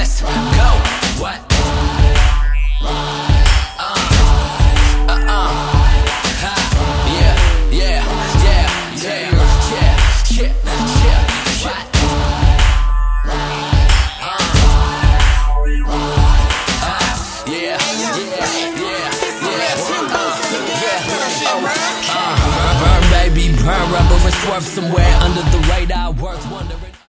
let's go. What? Burn, baby, burn, rubber and swerve somewhere under the radar. Worth wondering.